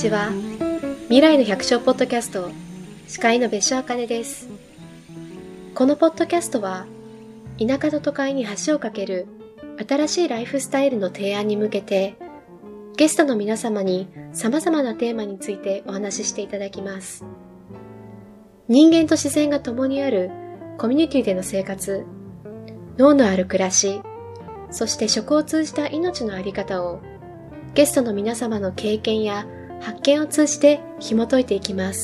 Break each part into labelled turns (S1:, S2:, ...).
S1: ちは。未来の百姓ポッドキャスト司会の別所あかねです。このポッドキャストは田舎と都会に橋を架ける新しいライフスタイルの提案に向けてゲストの皆様に様々なテーマについてお話ししていただきます。人間と自然が共にあるコミュニティでの生活、脳のある暮らし、そして食を通じた命のあり方をゲストの皆様の経験や発見を通じて紐解いていきます。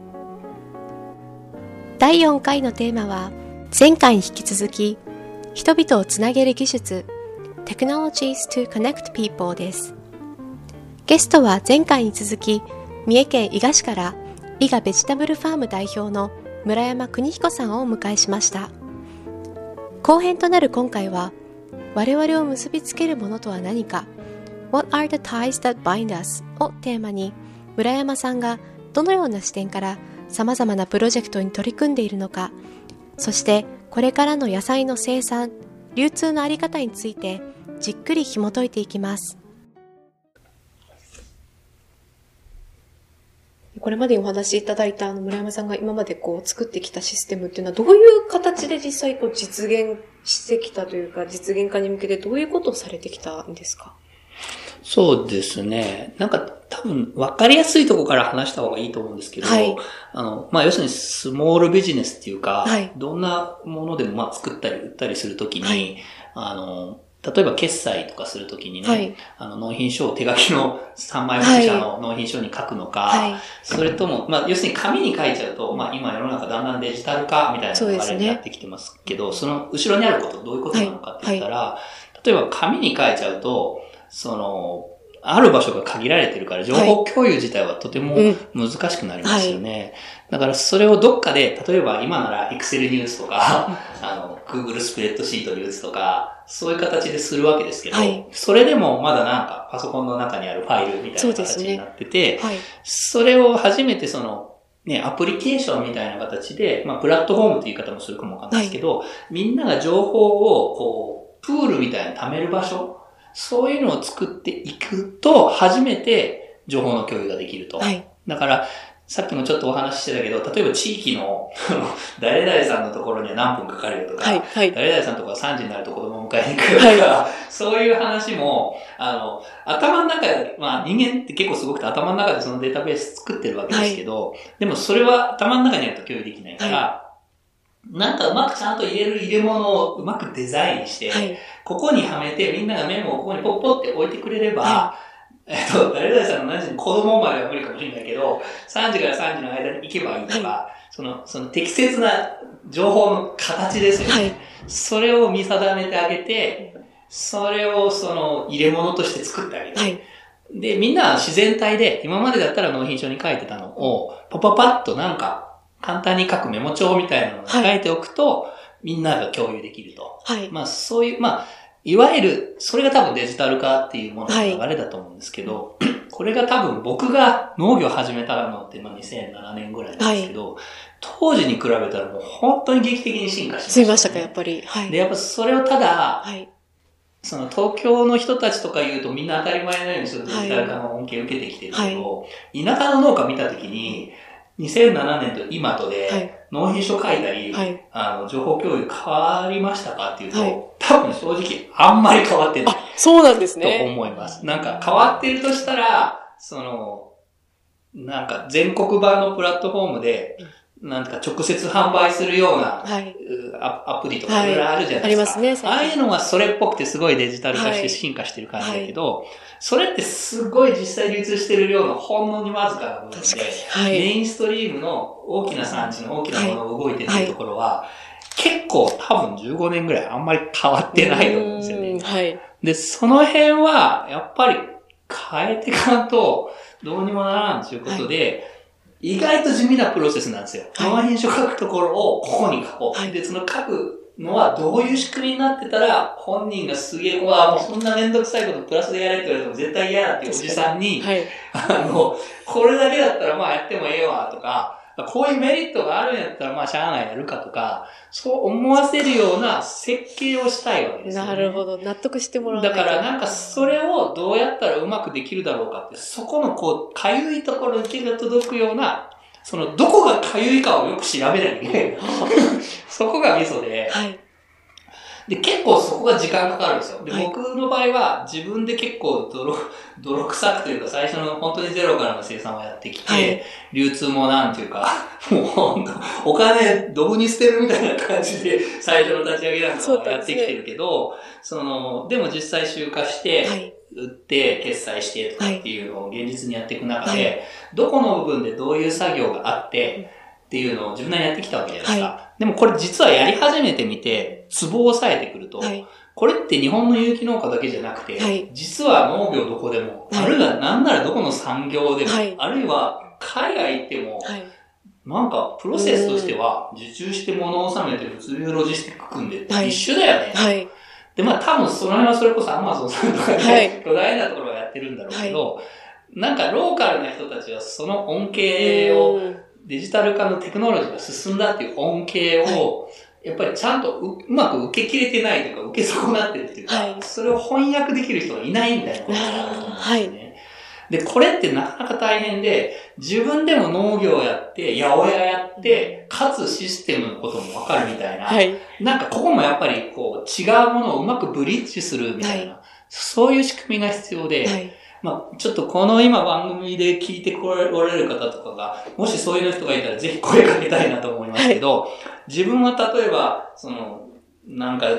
S1: 第4回のテーマは前回に引き続き人々をつなげる技術 Technologies to Connect People です。ゲストは前回に続き三重県伊賀市から伊賀ベジタブルファーム代表の村山邦彦さんをお迎えしました。後編となる今回は我々を結びつけるものとは何かWhat are the ties that bind us? をテーマに村山さんがどのような視点から様々なプロジェクトに取り組んでいるのか、そしてこれからの野菜の生産、流通のあり方についてじっくり紐解いていきます。これまでお話しいただいた村山さんが今まで作ってきたシステムっていうのはどういう形で実際実現してきたというか、実現化に向けてどういうことをされてきたんですか？
S2: そうですね。多分分かりやすいところから話した方がいいと思うんですけど、はい、要するにスモールビジネスっていうか、はい、どんなものでも作ったり売ったりするときに、はい、例えば決済とかするときにね、はい、納品書を手書きの3枚写しの納品書に書くのか、はい、それとも、要するに紙に書いちゃうと、今世の中だんだんデジタル化みたいなのがになってきてますけど、その後ろにあること、どういうことなのかって言ったら、はい、例えば紙に書いちゃうと、ある場所が限られてるから情報共有自体はとても難しくなりますよね。だからそれをどっかで、例えば今なら Excel ニュースとか、Google スプレッドシートニュースとか、そういう形でするわけですけど、はい、それでもまだパソコンの中にあるファイルみたいな形になってて、はい、それを初めてアプリケーションみたいな形で、プラットフォームっていう言い方もするかもわかんないですけど、はい、みんなが情報をプールみたいに貯める場所、そういうのを作っていくと、初めて情報の共有ができると。はい、だから、さっきもちょっとお話ししてたけど、例えば地域の、誰々さんのところには何分かかるよとか、はいはい、誰々さんのところは3時になると子供を迎えに行くよとか、はい、そういう話も、頭の中で、人間って結構すごくて頭の中でそのデータベース作ってるわけですけど、はい、でもそれは頭の中にあると共有できないから、はい、うまくちゃんと入れ物をうまくデザインして、はい、ここにはめてみんながメモをここにポッポって置いてくれれば、はい、誰々さんの何時に子供までは無理かもしれないけど、3時から3時の間に行けばいいとか、はい、その適切な情報の形ですよね。はい、それを見定めてあげて、それを入れ物として作ってあげる。はい、で、みんな自然体で、今までだったら納品書に書いてたのを、パッと簡単に書くメモ帳みたいなのを書いておくと、はい、みんなが共有できると。はい、そういう、いわゆる、それが多分デジタル化っていうものの流れだと思うんですけど、はい、これが多分僕が農業を始めたのって2007年ぐらいなんですけど、はい、当時に比べたらもう本当に劇的に進化してました、ね。進みましたか、やっぱり。はい。で、やっぱそれをただ、はい、東京の人たちとか言うとみんな当たり前のようにデジタル化の恩恵を受けてきてるけど、はい、田舎の農家見たときに、2007年と今とで、納品書書いたり、はい、情報共有変わりましたかっていうと、はい、多分正直あんまり変わってない。
S1: そうなんですね。
S2: と思います。変わっているとしたら、全国版のプラットフォームで、直接販売するような、はい、アプリとかいろいろあるじゃないですか。ありますね。ああいうのがそれっぽくてすごいデジタル化して進化してる感じだけど、はい、それってすごい実際流通してる量のほんのにわずかな部分で、はい、メインストリームの大きな産地の大きなものが動いてるっていうところは、結構多分15年ぐらいあんまり変わってないと思うんですよね。はい、で、その辺はやっぱり変えていかんとどうにもならんということで、意外と地味なプロセスなんですよ。納品書書くところをここに書こう。はい、で、その書くのはどういう仕組みになってたら、本人がすげえ、もうそんなめんどくさいことプラスでやれって言われても絶対嫌だっていうおじさんに、はい、これだけだったらやってもええわとか、 こういうメリットがあるんやったら、まあ、しゃあないやるかとか、そう思わせるような設計をしたいわけですよね。
S1: なるほど。納得してもらわないと。
S2: だからなんかそれをどうやったらうまくできるだろうかって、そこのこう、かゆいところに手が届くような、その、どこがかゆいかをよく調べないといけない。そこがミソで、はい。で、結構そこが時間かかるんですよ。で、はい、僕の場合は自分で結構泥臭くというか最初の本当にゼロからの生産をやってきて、はい、流通もなんていうか、もう本当、お金ドブに捨てるみたいな感じで最初の立ち上げなんかをやってきてるけど、でも実際集荷して、はい、売って、決済してとかっていうのを現実にやっていく中で、はい、どこの部分でどういう作業があって、っていうのを自分なりにやってきたわけじゃないですか。はい、でもこれ実はやり始めてみて、ツボを押さえてくると、はい、これって日本の有機農家だけじゃなくて、はい、実は農業どこでも、はい、あるいはなんならどこの産業でも、はい、あるいは海外行っても、はい、なんかプロセスとしては受注して物を納めて物流ロジスティック組んで一緒だよね。はい、で、まあ多分その辺はそれこそ Amazon さんとかで、はい、巨大なところがやってるんだろうけど、はい、なんかローカルな人たちはその恩恵を、デジタル化のテクノロジーが進んだっていう恩恵を、やっぱりちゃんとうまく受けきれてないというか、受け損なってるっていうか、はい、それを翻訳できる人がいないみたいなことがあると思うんですね。はい、で、これってなかなか大変で、自分でも農業やって、八百屋やって、かつシステムのこともわかるみたいな、はい、なんかここもやっぱりこう違うものをうまくブリッジするみたいな、はい、そういう仕組みが必要で、はい、まあ、ちょっとこの今番組で聞いておられる方とかが、もしそういう人がいたらぜひ声かけたいなと思いますけど、はい、自分は例えば、なんか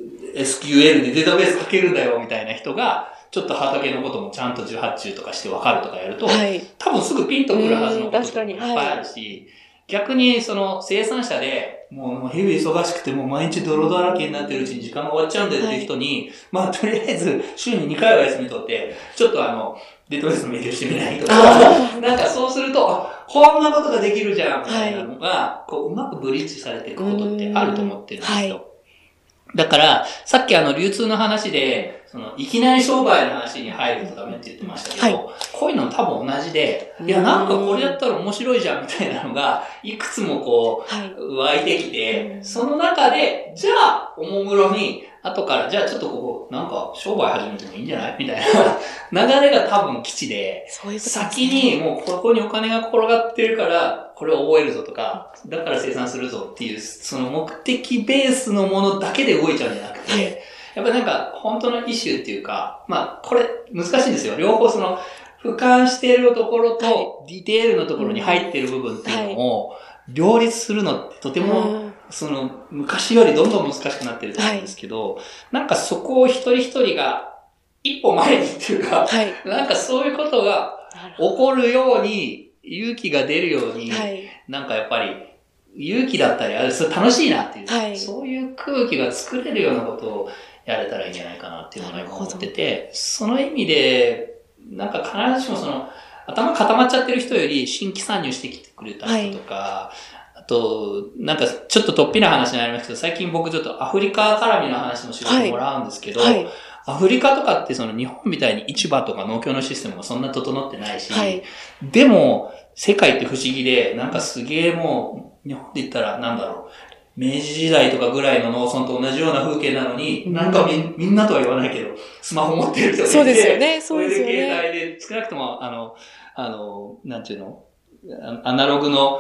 S2: SQL でデータベースかけるんだよみたいな人が、ちょっと畑のこともちゃんと受発注とかしてわかるとかやると、はい、多分すぐピンとくるはずのことがいっぱいあるし、逆に生産者で、もう日々忙しくてもう毎日泥だらけになってるうちに時間が終わっちゃうんだよっていう人に、はい、まあとりあえず週に2回は休み取って、ちょっとデータベースの勉強してみないとか、なんかそうすると、こんなことができるじゃんみたいなのが、こううまくブリッジされていくことってあると思ってるんですよ。だから、さっき流通の話で、いきなり商売の話に入るとダメって言ってましたけど、はい、こういうの多分同じで、いや、なんかこれやったら面白いじゃんみたいなのが、いくつもこう、湧いてきて、その中で、じゃあ、おもむろに、後から、じゃあちょっとここ、なんか商売始めてもいいんじゃないみたいな流れが多分基地で、先にもうここにお金が転がってるから、これを覚えるぞとか、だから生産するぞっていう、その目的ベースのものだけで動いちゃうんじゃなくて、やっぱなんか本当のイシューっていうか、まあこれ難しいんですよ。両方俯瞰しているところとディテールのところに入っている部分っていうのを両立するのってとても昔よりどんどん難しくなってると思うんですけど、なんかそこを一人一人が一歩前にっていうか、なんかそういうことが起こるように勇気が出るように、なんかやっぱり勇気だったり、それ楽しいなっていう、そういう空気が作れるようなことをやれたらいいんじゃないかなっていうのが今思ってて、その意味で、なんか必ずしも頭固まっちゃってる人より新規参入してきてくれた人とか、あと、なんかちょっと突飛な話になりますけど、最近僕ちょっとアフリカ絡みの話の仕事もらうんですけど、アフリカとかって日本みたいに市場とか農協のシステムがそんな整ってないし、でも世界って不思議で、なんかすげえもう、日本で言ったらなんだろう、明治時代とかぐらいの農村と同じような風景なのに、なんかみんなとは言わないけど、スマホ持ってる人がいて、
S1: そうですよね、そうですよね。
S2: それで携帯で、少なくとも、なんていうの、アナログの、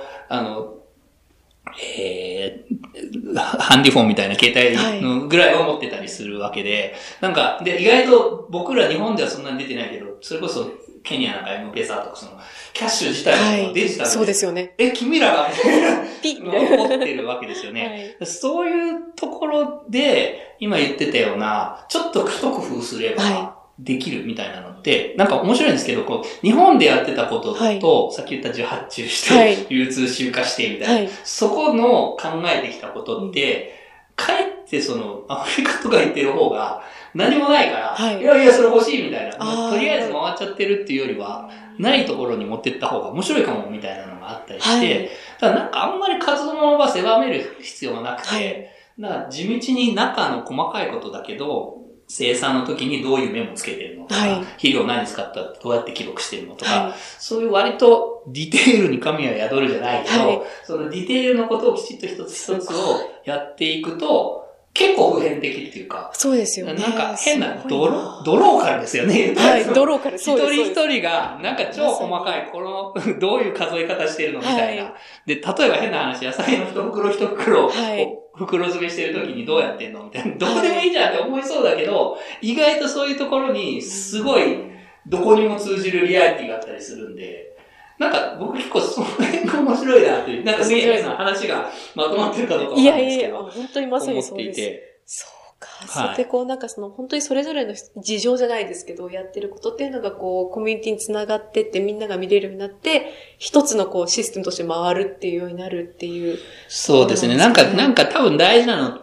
S2: ハンディフォンみたいな携帯のぐらいを持ってたりするわけで、なんか、で、意外と僕ら日本ではそんなに出てないけど、それこそケニアなんか M-Pesa とかキャッシュ自体もデジタルで、
S1: そうですよね。
S2: 君らがピッ持ってるわけですよね。そういうところで、今言ってたような、ちょっと一工夫すればできるみたいなのって、なんか面白いんですけど、日本でやってたことと、さっき言った受発注して、流通集荷してみたいな、そこの考えてきたことって、かえってアフリカとか行ってる方が何もないから、いやいやそれ欲しいみたいな、とりあえず回っちゃってるっていうよりは、ないところに持ってった方が面白いかもみたいなのがあったりして、ただなんかあんまり活動の場狭める必要はなくて、だから地道に中の細かいことだけど、 生産の時にどういうメモつけてるのとか、肥料何使ったらどうやって記録してるのとか、そういう割とディテールに神は宿るじゃないけど、そのディテールのことをきちっと一つ一つをやっていくと、結構普遍的っていうか。
S1: そうですよね。
S2: なんか変なドローカルですよね。
S1: はい、ドローカル。
S2: 一人一人が、なんか超細かい、この、どういう数え方してるのみたいな。で、例えば変な話、野菜の一袋一袋を袋詰めしてる時にどうやってんのみたいな。どこでもいいじゃんって思いそうだけど、意外とそういうところに、すごい、どこにも通じるリアリティがあったりするんで、なんか僕結構その辺が面白いなっていう、なんかすげえ変な話がまとまってるかどうかわかんないですけど。
S1: 本当にまさにそうです。そうか。そうやってこうなんか本当にそれぞれの事情じゃないですけど、やってることっていうのがこうコミュニティにつながってってみんなが見れるようになって、一つのこうシステムとして回るっていうようになるっていう。
S2: そうですね。なんか多分大事なのって、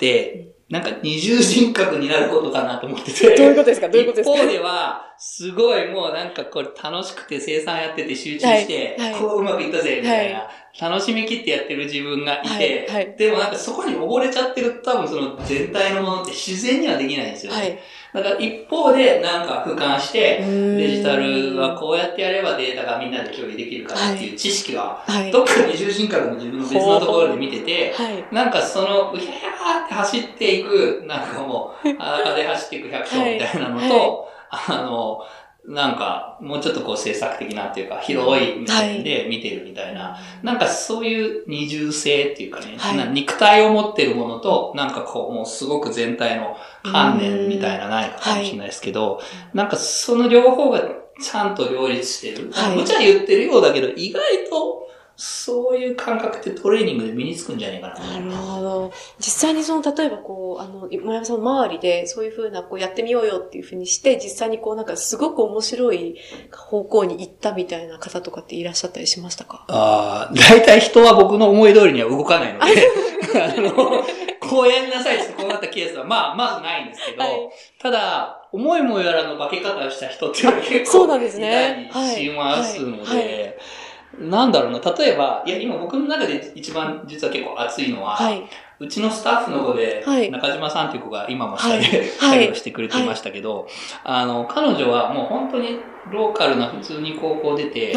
S2: なんか二重人格になることかなと思ってて。
S1: どういうことですか？
S2: 一方では、すごいもうなんかこれ楽しくて生産やってて集中して、こううまくいったぜ、みたいな、楽しみきってやってる自分がいて、でもなんかそこに溺れちゃってると多分その全体のものって自然にはできないんですよね。だから一方でなんか俯瞰して、デジタルはこうやってやればデータがみんなで共有できるからっていう知識は、どっか二重人格の自分の別のところで見てて、なんかその、うひゃーって走っていく、なんかもう、裸で走っていく百姓みたいなのと、なんか、もうちょっとこう制作的なっていうか、広い目線で見てるみたいな、なんかそういう二重性っていうかね、肉体を持ってるものと、なんかこう、もうすごく全体の観念みたいな何かかもしれないですけど、なんかその両方がちゃんと両立してる。無茶言ってるようだけど、意外と、そういう感覚ってトレーニングで身につくんじゃないかな。
S1: なるほど。実際に例えばこう、村山さんの周りでそういう風なこうやってみようよっていう風にして、実際にこうなんかすごく面白い方向に行ったみたいな方とかっていらっしゃったりしましたか？
S2: 大体人は僕の思い通りには動かないので、こうやりなさいってこうなったケースはまずないんですけど、ただ、思いもよらぬ化け方をした人っていうのは結構
S1: そうなんですね。
S2: いたりしますので、なんだろうな、例えば、今僕の中で一番実は結構熱いのは、うちのスタッフの子で、中島さんという子が今も下で作業してくれていましたけど、彼女はもう本当にローカルな普通に高校出て、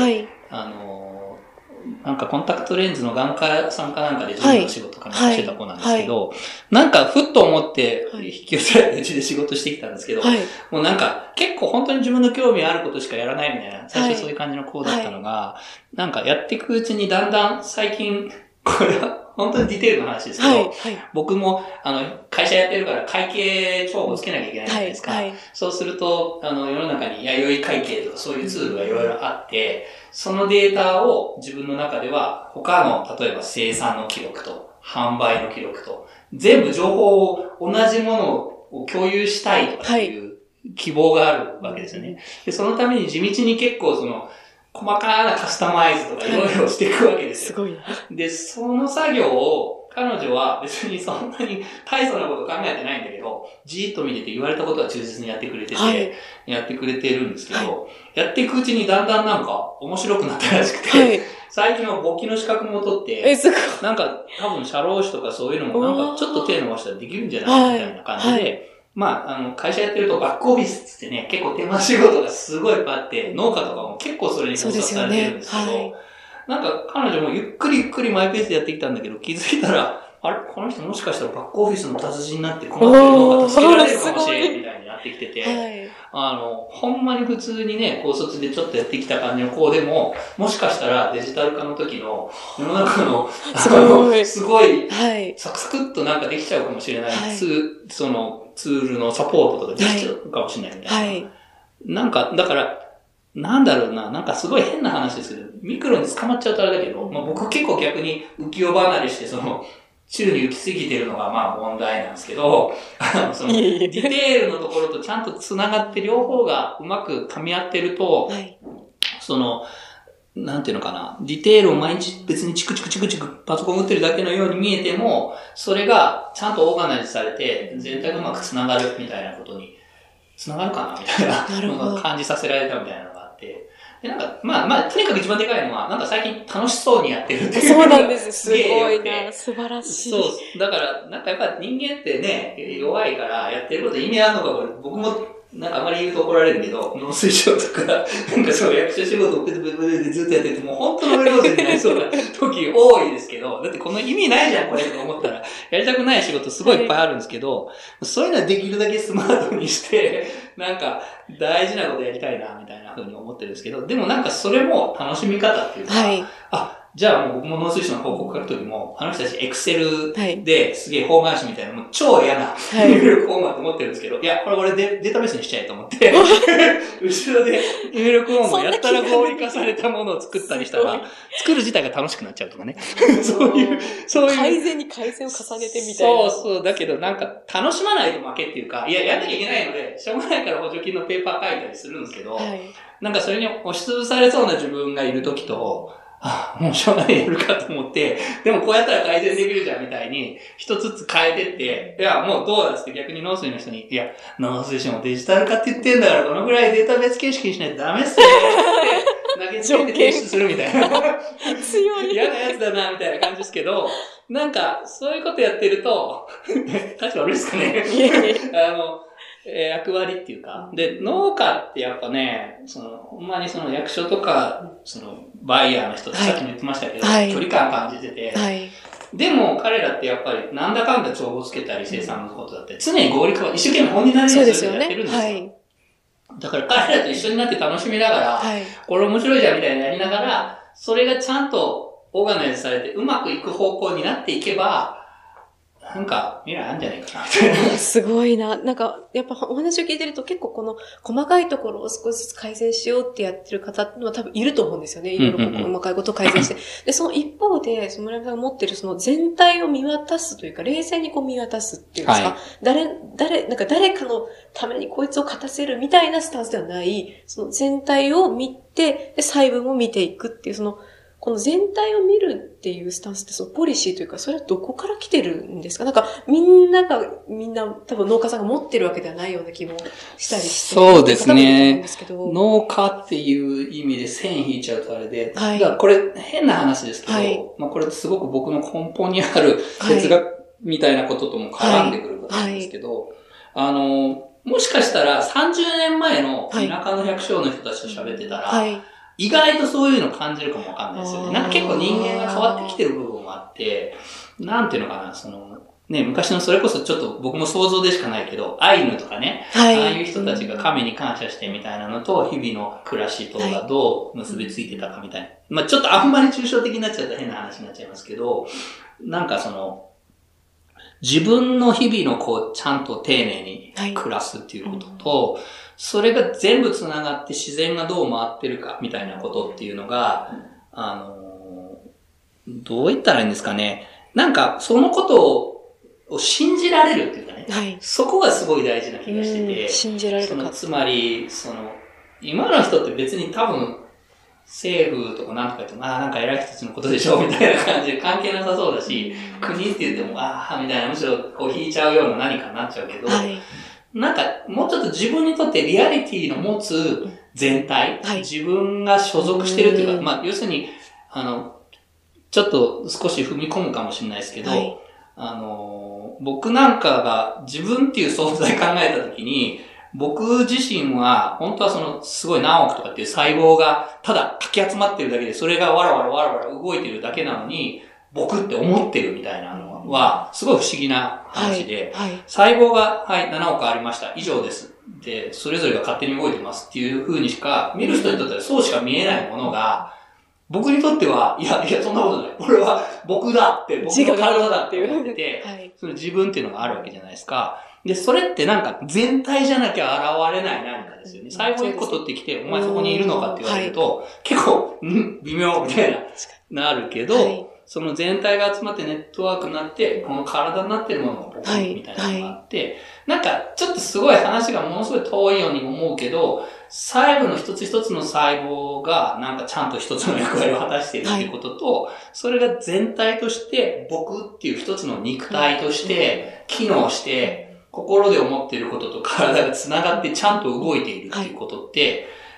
S2: なんかコンタクトレンズの眼科さんかなんかで自分の仕事かなんかしてた子なんですけど、なんかふっと思って引き寄せられてうちで仕事してきたんですけど、もうなんか結構本当に自分の興味あることしかやらないみたいな、最初そういう感じの子だったのが、なんかやっていくうちにだんだん最近、これは本当にディテールの話ですけど、僕も会社やってるから会計帳簿つけなきゃいけないじゃないですか。そうすると、世の中に弥生会計とかそういうツールがいろいろあって、そのデータを自分の中では他の、例えば生産の記録と販売の記録と、全部情報を同じものを共有したいとかっていう希望があるわけですよね。で、そのために地道に結構細かなカスタマイズとかいろいろしていくわけですよ。
S1: すごい。
S2: で、その作業を彼女は別にそんなに大層なこと考えてないんだけど、じーっと見てて言われたことは忠実にやってくれてて、やってくれてるんですけど、やっていくうちにだんだんなんか面白くなったらしくて、最近は簿記の資格も取って、なんか多分社労士とかそういうのもなんかちょっと手伸ばしたらできるんじゃないみたいな感じで、会社やってるとバックオフィスってね、結構手間仕事がすごいいっぱいあって、農家とかも結構それに考察されてるんですけど、なんか彼女もゆっくりマイペースでやってきたんだけど、気づいたら、あれこの人もしかしたらバックオフィスの達人になって困ってる農家助けられるかもしれんみたいになってきてて、ほんまに普通にね、高卒でちょっとやってきた感じの子でも、もしかしたらデジタル化の時の世の中の、すごい、サクサクっとなんかできちゃうかもしれない、そのツールのサポートとかできちゃうかもしれないみたいな。なんか、だから、なんだろうな、なんかすごい変な話ですけど、ミクロに捕まっちゃうとあれだけど、僕結構逆に浮世離れして、宙に浮きすぎてるのが問題なんですけど、ディテールのところとちゃんと繋がって両方がうまく噛み合ってると、なんていうのかな、ディテールを毎日別にチクチクパソコン打ってるだけのように見えても、それがちゃんとオーガナイズされて、全体がうまく繋がるみたいなことに、繋がるかなみたいなのが感じさせられたみたいなのがあって、 なんか、とにかく一番でかいのは、なんか最近楽しそうにやってるっていう。
S1: そうなんです。すごいな。素晴らしい。
S2: そう。だから、なんかやっぱ人間ってね、弱いからやってること意味あるのか、僕も、なんかあまり言うと怒られるけど、農水省とか、なんかそう役所仕事をペテペテペテずっとやってて、もう本当のメロディーになりそうな時多いですけど、だってこの意味ないじゃん、これと思ったら、やりたくない仕事すごいいっぱいあるんですけど、そういうのはできるだけスマートにして、なんか大事なことやりたいな、みたいな風に思ってるんですけど、でもなんかそれも楽しみ方っていうか、じゃあもう僕も農水省の報告書くときも、あの人たちエクセルですげえ方眼紙みたいな、もう超嫌な入力フォーマット持ってるんですけど、いや、これ俺データベースにしちゃえと思って、後ろで入力フォームをやったら合理化されたものを作ったりしたら、作る自体が楽しくなっちゃうとかね。そういう。
S1: 改善に改善を重ねてみたいな。
S2: そう、だけどなんか楽しまないと負けっていうか、いや、やんなきゃいけないので、しょうがないから補助金のペーパー書いたりするんですけど、なんかそれに押しつぶされそうな自分がいるときと、もうしょうがないやるかと思って、でもこうやったら改善できるじゃんみたいに、一つずつ変えてって、いや、もうどうだっつって逆に農水の人に、いや、農水省もデジタル化って言ってんだから、このぐらいデータベース形式にしないとダメっすよって、投げつけて提出するみたいな。
S1: 強い。
S2: 嫌なやつだな、みたいな感じですけど、なんか、そういうことやってると、立場悪いですかね。役割っていうか。で、農家ってやっぱね、ほんまに役所とか、バイヤーの人ってさっきも言ってましたけど、距離感感じてて、でも彼らってやっぱりなんだかんだ帳簿つけたり生産のことだって常に合理化を一生懸命本になるようにするのやってるんですよ。だから彼らと一緒になって楽しみながら、これ面白いじゃんみたいなやりながら、それがちゃんとオーガナイズされてうまくいく方向になっていけば、なんか、未来あるんじゃないかな。
S1: すごいな。なんか、やっぱお話を聞いてると結構この細かいところを少しずつ改善しようってやってる方ってのは多分いると思うんですよね。いろいろ細かいことを改善して。で、その一方で、村山さんが持ってるその全体を見渡すというか、冷静に見渡すっていうんですか、なんか誰かのためにこいつを勝たせるみたいなスタンスではない、その全体を見て、で、細部も見ていくっていう、この全体を見るっていうスタンスってそのポリシーというか、それはどこから来てるんですか？なんかみんな多分農家さんが持ってるわけではないような気もしたりして。
S2: そうですね。農家っていう意味で線引いちゃうとあれで、だからこれ変な話ですけど、これすごく僕の根本にある哲学みたいなこととも絡んでくることなんですけど、もしかしたら30年前の田舎の百姓の人たちと喋ってたら、意外とそういうの感じるかもわかんないですよね。なんか結構人間が変わってきてる部分もあって、なんていうのかな、昔のそれこそちょっと僕も想像でしかないけど、アイヌとかね、ああいう人たちが神に感謝してみたいなのと、日々の暮らしとがどう結びついてたかみたいな。ちょっとあんまり抽象的になっちゃったら変な話になっちゃいますけど、なんか自分の日々のちゃんと丁寧に暮らすっていうことと、それが全部繋がって自然がどう回ってるかみたいなことっていうのが、どう言ったらいいんですかね。なんか、そのことを信じられるっていうかね。そこがすごい大事な気がしてて。
S1: 信じられるか。
S2: つまり、今の人って別に多分、政府とかなんとか言っても、なんか偉い人たちのことでしょみたいな感じで関係なさそうだし、国って言っても、みたいな、むしろ引いちゃうような何かになっちゃうけど、なんか、もうちょっと自分にとってリアリティの持つ全体、自分が所属してるっていうか、要するに、ちょっと少し踏み込むかもしれないですけど、僕なんかが自分っていう存在考えたときに、僕自身は、本当はすごい何億とかっていう細胞が、ただかき集まってるだけで、それがわらわら動いてるだけなのに、僕って思ってるみたいなのは、すごい不思議な話で、細胞が、7億ありました。以上です。で、それぞれが勝手に動いてますっていう風にしか、見る人にとってはそうしか見えないものが、僕にとっては、いや、そんなことない。これは僕だって、僕の体だって思ってて、その自分っていうのがあるわけじゃないですか。で、それってなんか全体じゃなきゃ現れない何かですよね。最後一個取ってきて、お前そこにいるのかって言われると、結構、微妙みたいなるけど、その全体が集まってネットワークになって、この体になってるものが僕みたいなのがあって、なんかちょっとすごい話がものすごい遠いように思うけど、細部の一つ一つの細胞がなんかちゃんと一つの役割を果たしているっていうことと、それが全体として僕っていう一つの肉体として機能して、心で思っていることと体が繋がってちゃんと動いているっていうことって、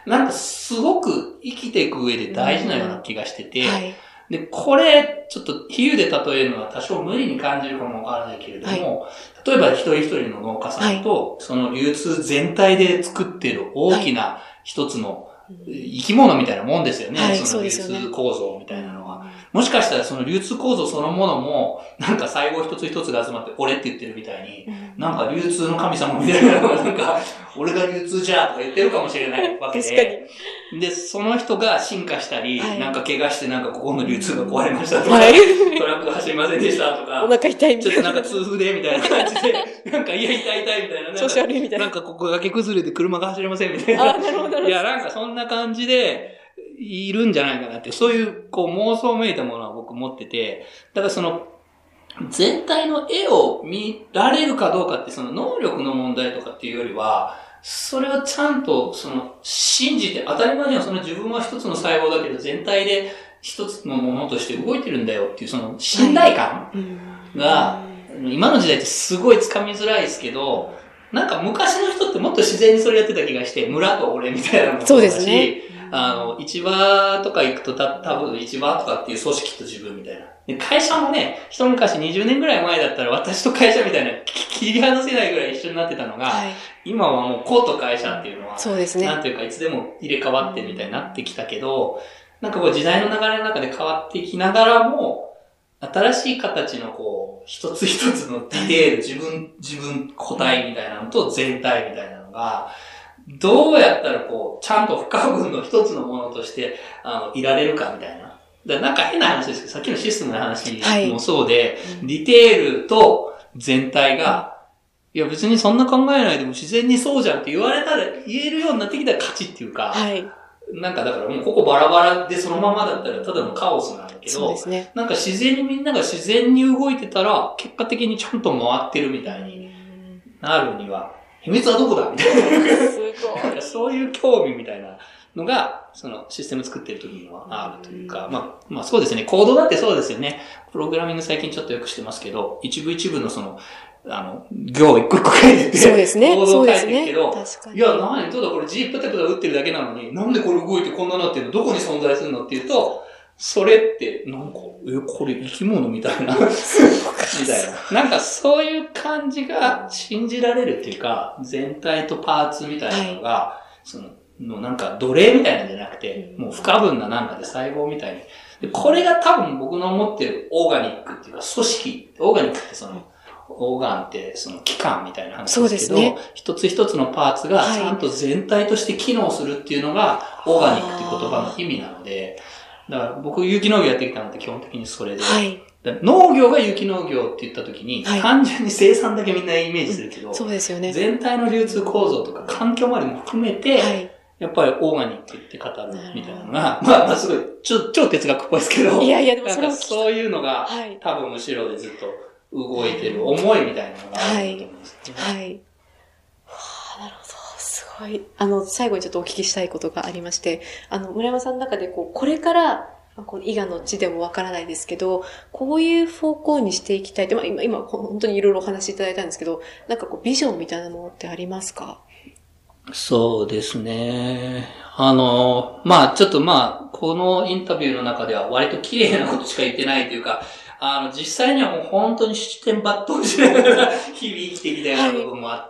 S2: なんかすごく生きていく上で大事なような気がしてて、で、これ、ちょっと比喩で例えるのは多少無理に感じるかもわからないけれども、例えば一人一人の農家さんと、その流通全体で作っている大きな一つの生き物みたいなもんですよね。その流通構造みたいなのは。もしかしたらその流通構造そのものも、なんか細胞一つ一つが集まって俺って言ってるみたいに、なんか流通の神様みたいなのがなんか、俺が流通じゃとか言ってるかもしれないわけで。で、その人が進化したり、なんか怪我してなんかここの流通が壊れましたとか、トラックが走りませんでしたとか、
S1: お腹痛いみたいな。
S2: ちょっとなんか痛風でみたいな感じで、なんかいや痛いみたいな。
S1: 調子悪いみたいな。
S2: なんかここ崖崩れて車が走れませんみたいな。いや、なんかそんな感じで、いるんじゃないかなって、そういう、こう妄想めいたものは僕持ってて、だからその、全体の絵を見られるかどうかって、その能力の問題とかっていうよりは、それをちゃんと、信じて、当たり前にはその自分は一つの細胞だけど、全体で一つのものとして動いてるんだよっていう、その信頼感が、今の時代ってすごい掴みづらいですけど、なんか昔の人ってもっと自然にそれやってた気がして、村と俺みたいなのもそうだし、そうですね。市場とか行くと多分市場とかっていう組織と自分みたいな。で会社もね、一昔20年ぐらい前だったら私と会社みたいな切り離せないぐらい一緒になってたのが、今はもう個と会社っていうのは、そうですね。なんていうかいつでも入れ替わってみたいになってきたけど、なんかこう時代の流れの中で変わっていきながらも、新しい形のこう、一つ一つのディテール、自分個体みたいなのと全体みたいなのが、どうやったらこう、ちゃんと不可分の一つのものとして、いられるかみたいな。なんか変な話ですけど、さっきのシステムの話もそうで、ディテールと全体が、いや別にそんな考えないでも自然にそうじゃんって言われたら、言えるようになってきたら勝ちっていうか、なんかだからもうここバラバラでそのままだったらただのカオスなんだけど、なんか自然にみんなが自然に動いてたら、結果的にちゃんと回ってるみたいになるには、秘密はどこだみたいな。そういう興味みたいなのが、そのシステム作ってる時にはあるというか、まあそうですね。コードだってそうですよね。プログラミング最近ちょっとよくしてますけど、一部の行一個一個書いてて、
S1: そうですね。
S2: コードを書いてるけど、いや、何ただこれ G プタプタ打ってるだけなのに、なんでこれ動いてこんななってるのどこに存在するのっていうと、それって、なんか、これ生き物みたいな。みたいな。なんかそういう感じが信じられるっていうか、全体とパーツみたいなのが、なんか奴隷みたいなんじゃなくて、もう不可分ななんかで細胞みたいに。でこれが多分僕の思ってるオーガニックっていうか、組織、オーガニックってオーガンって器官みたいな話ですけど、一つ一つのパーツがちゃんと全体として機能するっていうのが、オーガニックっていう言葉の意味なので、だから僕有機農業やってきたのって基本的にそれで、農業が有機農業って言った時に、単純に生産だけみんなイメージするけど、そうですよね。全体の流通構造とか環境までも含めて、やっぱりオーガニックって語るみたいなのが、まあすごい、超哲学っぽいですけど、でもそういうのが、多分後ろでずっと動いてる思いみたいなのがあると思うんですね。
S1: なるほど。すごい。最後にちょっとお聞きしたいことがありまして、村山さんの中でこれから、この伊賀の地でもわからないですけど、こういう方向にしていきたいって、今本当にいろいろお話しいただいたんですけど、なんかビジョンみたいなものってありますか？
S2: そうですね。ちょっとこのインタビューの中では割と綺麗なことしか言ってないというか、実際にはもう本当に七点抜刀しながら日々生きてきたような部分もあって、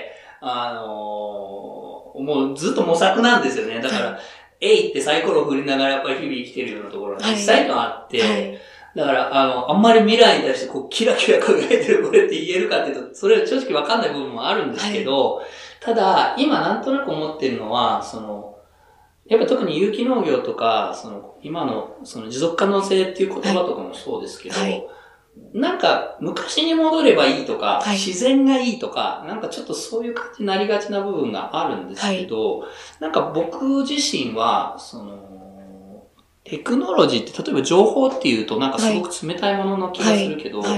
S2: もうずっと模索なんですよね。だから、えいってサイコロを振りながらやっぱり日々生きてるようなところが実際とあって、だから、あんまり未来に対してこう、キラキラ輝いてるこれって言えるかっていうと、それは正直わかんない部分もあるんですけど、ただ、今なんとなく思ってるのは、やっぱ特に有機農業とか、今の、持続可能性っていう言葉とかもそうですけど、なんか、昔に戻ればいいとか、自然がいいとか、なんかちょっとそういう感じになりがちな部分があるんですけど、なんか僕自身は、テクノロジーって、例えば情報っていうとなんかすごく冷たいものの気がするけど、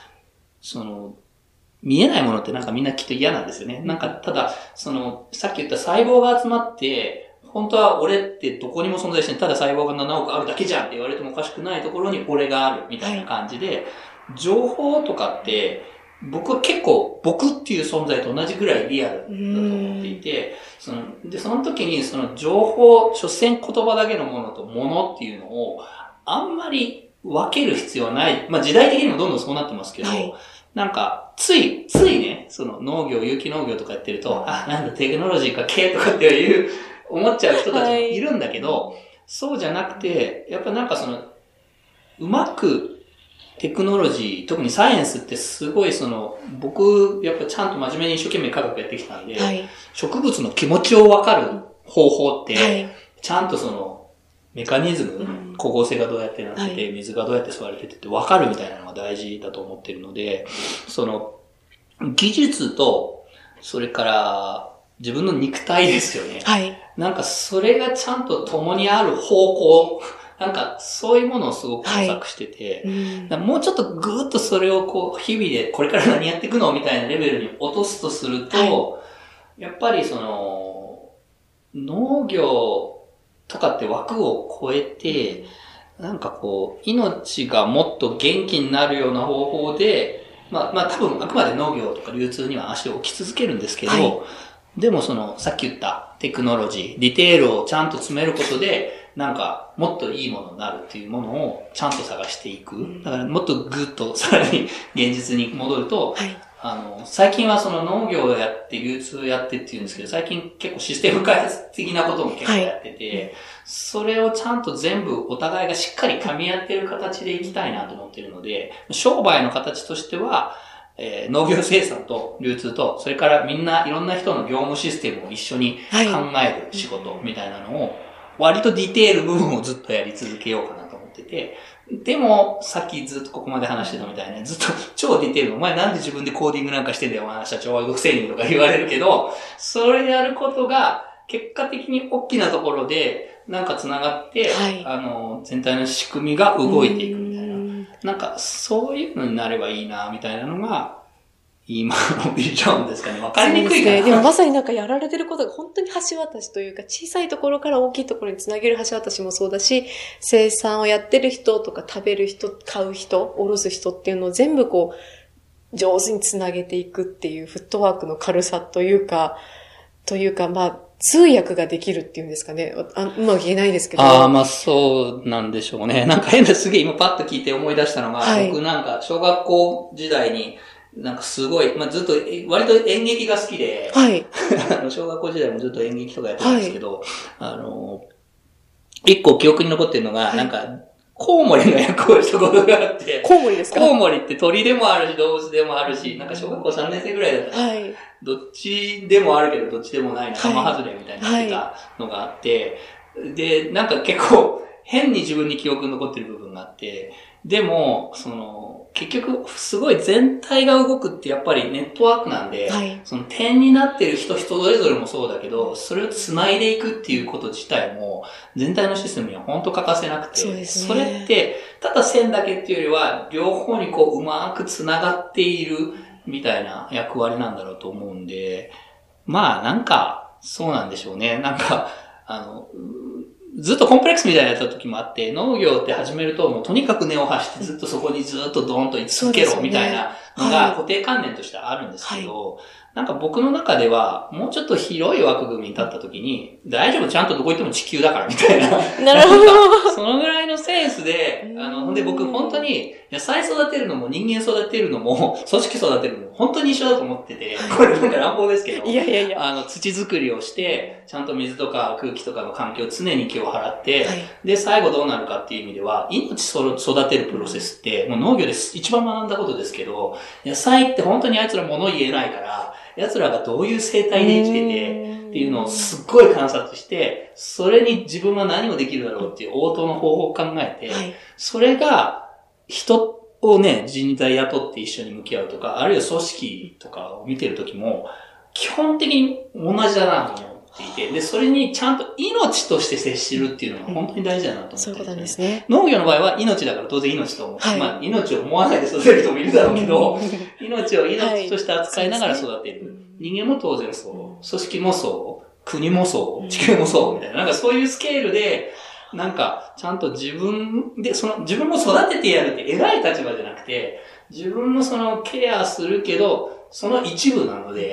S2: 見えないものってなんかみんなきっと嫌なんですよね。なんか、ただ、さっき言った細胞が集まって、本当は俺ってどこにも存在してない、ただ細胞が7億あるだけじゃんって言われてもおかしくないところに俺があるみたいな感じで、情報とかって、僕は結構僕っていう存在と同じぐらいリアルだと思っていて、 その時にその情報、所詮言葉だけのものとものっていうのを、あんまり分ける必要はない。まあ時代的にもどんどんそうなってますけど、なんか、ついね、その農業、有機農業とかやってると、なんだテクノロジーかけとかっていう、思っちゃう人たちもいるんだけど、そうじゃなくて、やっぱなんかうまくテクノロジー、特にサイエンスってすごい僕、やっぱちゃんと真面目に一生懸命科学やってきたんで、植物の気持ちをわかる方法って、ちゃんとメカニズム、光合成がどうやってなってて、水がどうやって吸われててって分かるみたいなのが大事だと思ってるので、技術と、それから自分の肉体ですよね。なんかそれがちゃんと共にある方向、なんかそういうものをすごく模索してて、もうちょっとぐーっとそれを日々でこれから何やっていくのみたいなレベルに落とすとすると、やっぱり農業とかって枠を超えて、なんか命がもっと元気になるような方法で、まあ多分あくまで農業とか流通には足を置き続けるんですけど、でもさっき言ったテクノロジー、ディテールをちゃんと詰めることで、なんかもっといいものになるっていうものをちゃんと探していく。だからもっとぐっとさらに現実に戻ると、最近は農業をやって流通やってっていうんですけど、最近結構システム開発的なことも結構やってて、それをちゃんと全部お互いがしっかり噛み合ってる形でいきたいなと思ってるので、商売の形としては、農業生産と流通と、それからみんないろんな人の業務システムを一緒に考える仕事みたいなのを、割とディテール部分をずっとやり続けようかなと思ってて、でも、さっきずっとここまで話してたみたいに、ずっと超ディテール、お前なんで自分でコーディングなんかしてんだよ、お前社長は独占人とか言われるけど、それやることが結果的に大きなところで、なんか繋がって、全体の仕組みが動いていくみたいな。なんか、そういうのになればいいな、みたいなのが、今のビジョンですかね。わかりにくいかな。
S1: でもまさになんかやられてることが本当に橋渡しというか、小さいところから大きいところにつなげる橋渡しもそうだし、生産をやってる人とか食べる人、買う人、おろす人っていうのを全部上手につなげていくっていうフットワークの軽さというか、まあ、通訳ができるっていうんですかね。うまく言えないですけど。
S2: まあそうなんでしょうね。なんかすげえ今パッと聞いて思い出したのが、僕なんか小学校時代に、なんかすごい、まあずっと、割と演劇が好きで、小学校時代もずっと演劇とかやってたんですけど、一個記憶に残ってるのが、なんか、コウモリの役をしたことがあって、
S1: コウモリですか？
S2: コウモリって鳥でもあるし、動物でもあるし、なんか小学校3年生ぐらいだったら、どっちでもあるけど、どっちでもない仲間外れみたいになってたのがあって、で、なんか結構、変に自分に記憶に残ってる部分があって、でも、結局、すごい全体が動くってやっぱりネットワークなんで、点になってる人それぞれもそうだけど、それを繋いでいくっていうこと自体も、全体のシステムには本当欠かせなくて、それって、ただ線だけっていうよりは、両方にうまく繋がっているみたいな役割なんだろうと思うんで、まあなんか、そうなんでしょうね。なんか、ずっとコンプレックスみたいなやった時もあって、農業って始めるともうとにかく根を張してずっとそこにずっとドーンと居続けろみたいなのが固定観念としてあるんですけど、なんか僕の中ではもうちょっと広い枠組みに立った時に、大丈夫ちゃんとどこ行っても地球だからみたいな。
S1: なるほど。
S2: そのぐらいのセンスで、ほんで僕本当に野菜育てるのも人間育てるのも組織育てるのも本当に一緒だと思ってて、これなんか乱暴ですけど、土作りをして、ちゃんと水とか空気とかの環境を常に気を払って、で、最後どうなるかっていう意味では、命育てるプロセスって、もう農業で一番学んだことですけど、野菜って本当にあいつら物言えないから、奴らがどういう生態で生きててっていうのをすっごい観察して、それに自分は何をできるだろうっていう応答の方法を考えて、それが人をね、人材雇って一緒に向き合うとか、あるいは組織とかを見てるときも、基本的に同じだなと思っていて、で、それにちゃんと命として接しるっていうのが本当に大事だなと思って、
S1: そういうことなんですね。
S2: 農業の場合は命だから当然命と思う。まあ命を思わないで育てる人もいるだろうけど、命を命として扱いながら育てる。人間も当然そう。組織もそう。国もそう。地球もそう。みたいな。なんかそういうスケールで、なんかちゃんと自分で、自分も育ててやるって偉い立場じゃなくて、自分もケアするけど、その一部なので、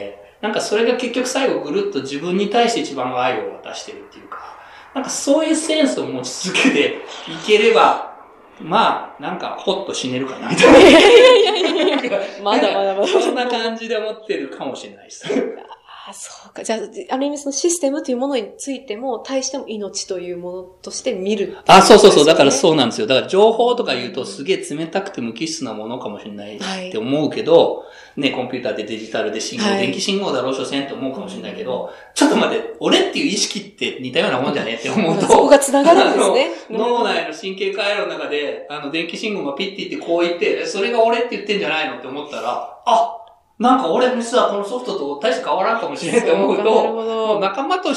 S2: なんかそれが結局最後ぐるっと自分に対して一番愛を渡してるっていうか、なんかそういうセンスを持ち続けていければ、まあ、なんかほっと死ねるかなみたいな。いや
S1: まだまだまだ。
S2: そんな感じで思ってるかもしれないです。
S1: あ、そうか。じゃあ、ある意味そのシステムというものについても、対しても命というものとして見る、ね。
S2: あ、そうそうそう。だからそうなんですよ。だから情報とか言うとすげえ冷たくて無機質なものかもしれないって思うけど、ね、コンピューターでデジタルで信号、電気信号だろう所詮って思うかもしれないけど、ちょっと待って、俺っていう意識って似たようなもんじゃねって思うと。
S1: そこが繋がるんですね。
S2: 脳内の神経回路の中で、電気信号がピッて言ってこう言って、それが俺って言ってんじゃないのって思ったら、あ、なんか俺実はこのソフトと大して変わらんかもしれないって思うと、もう仲間として、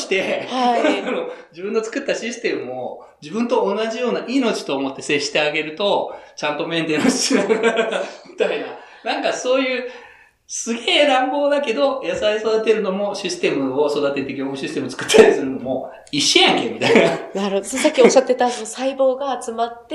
S2: 自分の作ったシステムを自分と同じような命と思って接してあげると、ちゃんとメンテナンスしながら、みたいな。なんかそういう、すげえ乱暴だけど、野菜育てるのもシステムを育てて業務システム作ったりするのも一緒やんけ、みたいな。
S1: なるほど。さっきおっしゃってたその細胞が集まって、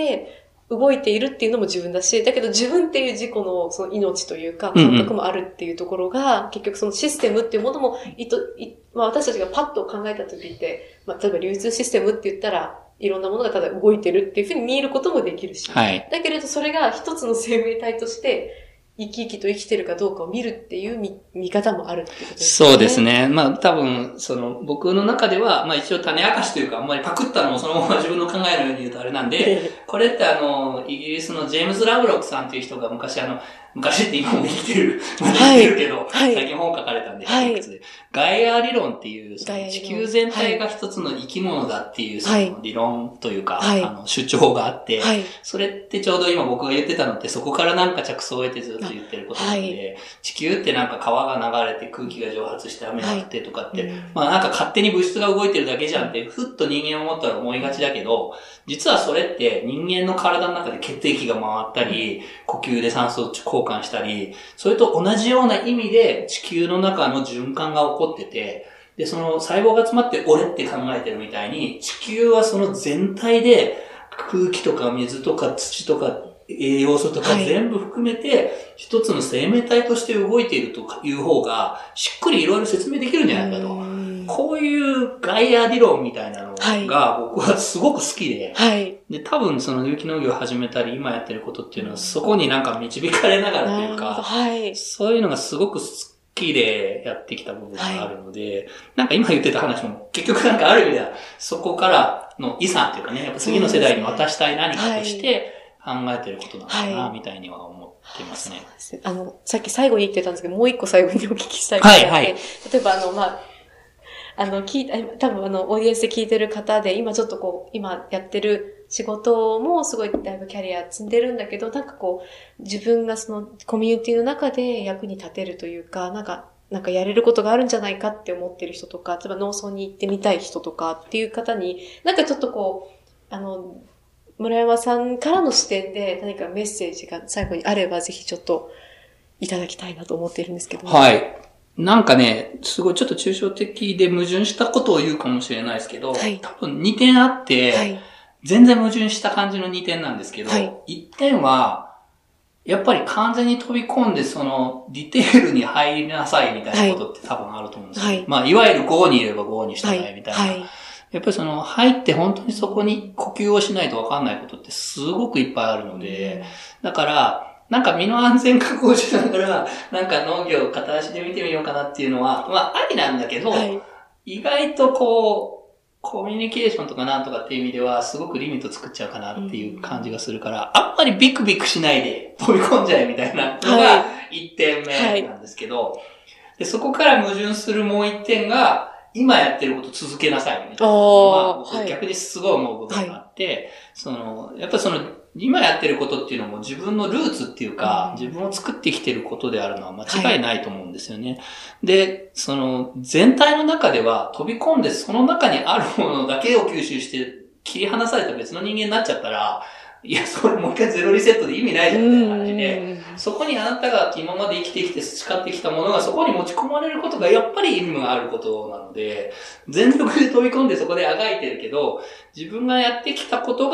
S1: 動いているっていうのも自分だし、だけど自分っていう自己のその命というか感覚もあるっていうところが、結局そのシステムっていうものも、まあ私たちがパッと考えた時って、まあ例えば流通システムって言ったら、いろんなものがただ動いてるっていうふうに見えることもできるし、
S2: はい、
S1: だけれどそれが一つの生命体として、生き生きと生きてるかどうかを見るっていう見方もあるってことですね。
S2: そうですね。まあ多分、僕の中では、まあ一応種明かしというか、あんまりパクったのをそのまま自分の考えのように言うとあれなんで、これってイギリスのジェームズ・ラブロックさんという人が昔って今も生きてる、生きてるけど、最近本書かれたんで、ガイア理論っていう、地球全体が一つの生き物だっていう、その理論というか、主張があって、それってちょうど今僕が言ってたのって、そこからなんか着想を得てずっと言ってることなので、地球ってなんか川が流れて空気が蒸発して雨が降ってとかって、まあなんか勝手に物質が動いてるだけじゃんって、ふっと人間を思ったら思いがちだけど、実はそれって人間の体の中で血液が回ったり、呼吸で酸素交換したり、それと同じような意味で地球の中の循環が起こってて、で、その細胞が集まって俺って考えてるみたいに、地球はその全体で空気とか水とか土とか栄養素とか全部含めて、一つの生命体として動いているという方が、しっくりいろいろ説明できるんじゃないかと。こういうガイア理論みたいなのが僕はすごく好きで、で、多分その有機農業を始めたり今やってることっていうのはそこになんか導かれながらというか、そういうのがすごく好きでやってきた部分があるので、なんか今言ってた話も結局なんかある意味ではそこからの遺産というかね、やっぱ次の世代に渡したい何かとして考えてることなのかな、みたいには思ってますね。
S1: さっき最後に言ってたんですけど、もう一個最後にお聞きしたいことがあって、例えば多分オーディエンスで聞いてる方で、今ちょっと今やってる仕事もすごいだいぶキャリア積んでるんだけど、なんか自分がそのコミュニティの中で役に立てるというか、なんかやれることがあるんじゃないかって思ってる人とか、例えば農村に行ってみたい人とかっていう方に、なんかちょっと村山さんからの視点で何かメッセージが最後にあれば、ぜひちょっといただきたいなと思っているんですけど、
S2: はい。なんかね、すごいちょっと抽象的で矛盾したことを言うかもしれないですけど、多分2点あって、全然矛盾した感じの2点なんですけど、1点は、やっぱり完全に飛び込んでそのディテールに入りなさいみたいなことって多分あると思うんですよ。まあ、いわゆる5にいれば5に従いみたいな。やっぱり入って本当にそこに呼吸をしないとわかんないことってすごくいっぱいあるので、だから、なんか身の安全確保しながら、なんか農業を片足で見てみようかなっていうのは、まあありなんだけど、意外とコミュニケーションとかなんとかっていう意味では、すごくリミット作っちゃうかなっていう感じがするから、あんまりビクビクしないで飛び込んじゃえみたいなのが1点目なんですけど、でそこから矛盾するもう1点が、今やってること続けなさいみたいなのは、僕逆にすごい思う部分があって、やっぱり今やってることっていうのも自分のルーツっていうか、自分を作ってきてることであるのは間違いないと思うんですよね。で、全体の中では飛び込んでその中にあるものだけを吸収して切り離された別の人間になっちゃったら、いや、それもう一回ゼロリセットで意味ないじゃんみたいな感じで、そこにあなたが今まで生きてきて培ってきたものがそこに持ち込まれることがやっぱり意味があることなので、全力で飛び込んでそこであがいてるけど、自分がやってきたことが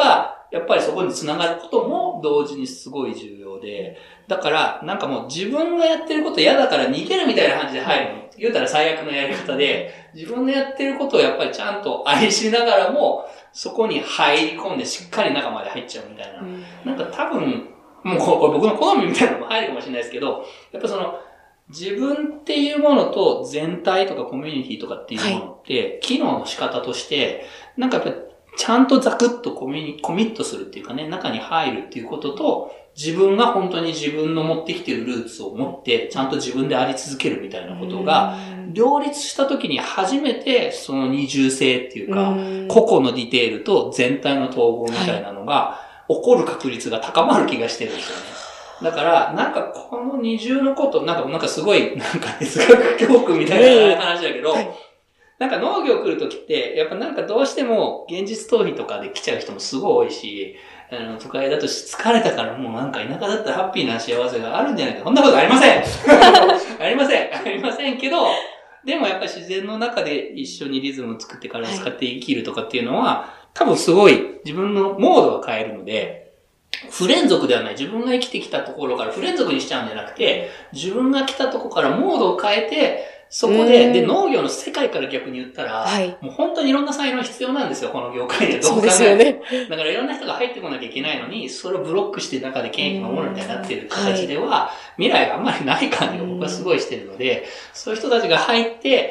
S2: やっぱりそこに繋がることも同時にすごい重要で、だからなんかもう自分がやってること嫌だから逃げるみたいな感じで入るの。言うたら最悪のやり方で、自分のやってることをやっぱりちゃんと愛しながらも、そこに入り込んでしっかり中まで入っちゃうみたいな。なんか多分、もうこれ僕の好みみたいなのも入るかもしれないですけど、やっぱその、自分っていうものと全体とかコミュニティとかっていうものって、機能の仕方として、なんかやっぱりちゃんとザクッとコミットするっていうかね、中に入るっていうことと、自分が本当に自分の持ってきているルーツを持って、ちゃんと自分であり続けるみたいなことが、両立した時に初めてその二重性っていうか、個々のディテールと全体の統合みたいなのが起こる確率が高まる気がしてるんですよね。だから、なんかこの二重のこと、なんかすごい、なんか哲学教訓みたいな話だけど、なんか農業来るときって、やっぱなんかどうしても現実逃避とかで来ちゃう人もすごい多いし、都会だと疲れたからもうなんか田舎だったらハッピーな幸せがあるんじゃないか。そんなことありませんありませんけど、でもやっぱり自然の中で一緒にリズムを作って体を使って生きるとかっていうのは、多分すごい自分のモードが変えるので、不連続ではない。自分が生きてきたところから不連続にしちゃうんじゃなくて、自分が来たところからモードを変えて、そこで、農業の世界から逆に言ったら、もう本当にいろんな才能必要なんですよ、この業界で。
S1: そうですよね。
S2: だからいろんな人が入ってこなきゃいけないのに、それをブロックして中で権益守るみたいになっている形では、未来があんまりない感じが僕はすごいしてるので、そういう人たちが入って、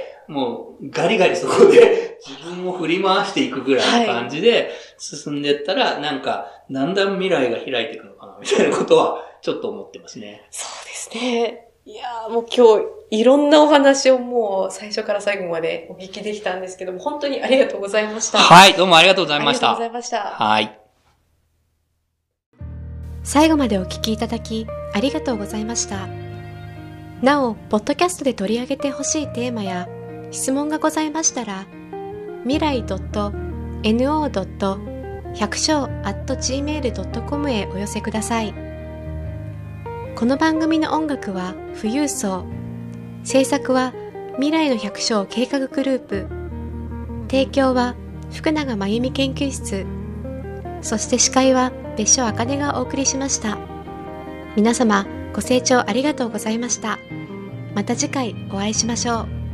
S2: もうガリガリそこで自分を振り回していくぐらいの感じで進んでいったら、なんか、だんだん未来が開いていくのかな、みたいなことはちょっと思ってますね。
S1: そうですね。いやーもう今日いろんなお話をもう最初から最後までお聞きできたんですけども、本当にありがとうございました。
S2: はい、どうもありがとうございました。
S1: ありがとうございました。
S2: はい。
S1: 最後までお聞きいただきありがとうございました。なお、ポッドキャストで取り上げてほしいテーマや質問がございましたら、未来.no.100章@gmail.com へお寄せください。この番組の音楽は富裕層、制作は未来の百姓計画グループ、提供は福永真由美研究室、そして司会は別所茜がお送りしました。皆様ご清聴ありがとうございました。また次回お会いしましょう。